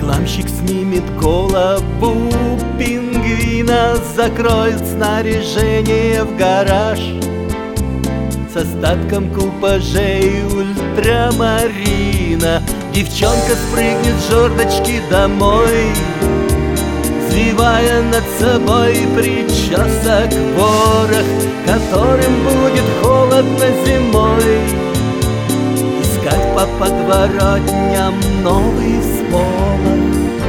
Рекламщик снимет голову пингвина, закроет снаряжение в гараж с остатком купажей ультрамарина. Девчонка спрыгнет с жердочки домой, взвивая над собой причесок ворох, которым будет холодно зимой. Искать по подворотням новый сполох.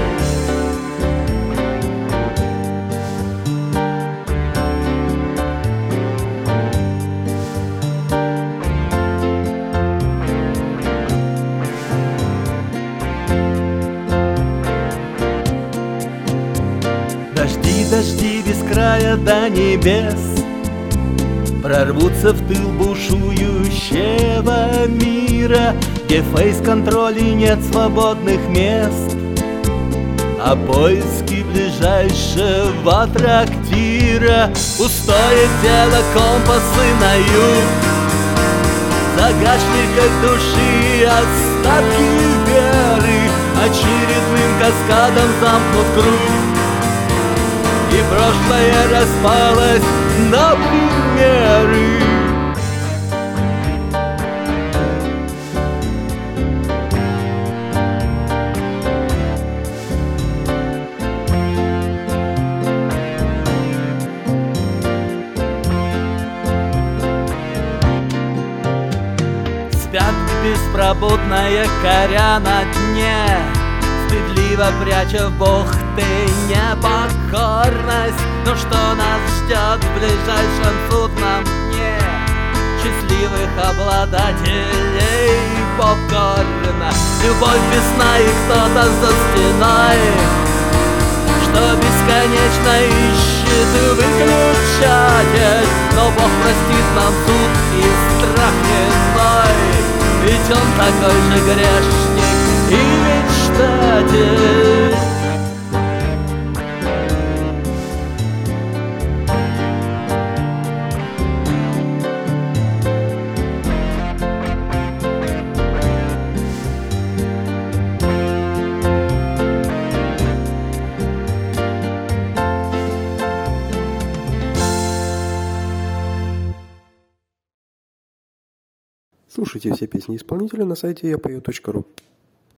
Дожди, дожди без края до небес прорвутся в тыл бушующего мира, где фейс-контроль и нет свободных мест, а поиски ближайшего трактира. Пустое тело, компасы на юг, в загашниках души остатки веры, очередным каскадом замкнут круг, и прошлое распалось на примеры. Спят беспробудная коря на дне, стыдливо пряча в бухты непокорность. Но что нас ждет в ближайшем судном дне? Счастливых обладателей попкорна. Любовь, весна и кто-то за стеной, что бесконечно ищет выключатель. Но Бог простит нам суд и страх иной, ведь Он такой же грешник и мечтатель. Слушайте все песни исполнителя на сайте yapою.ru.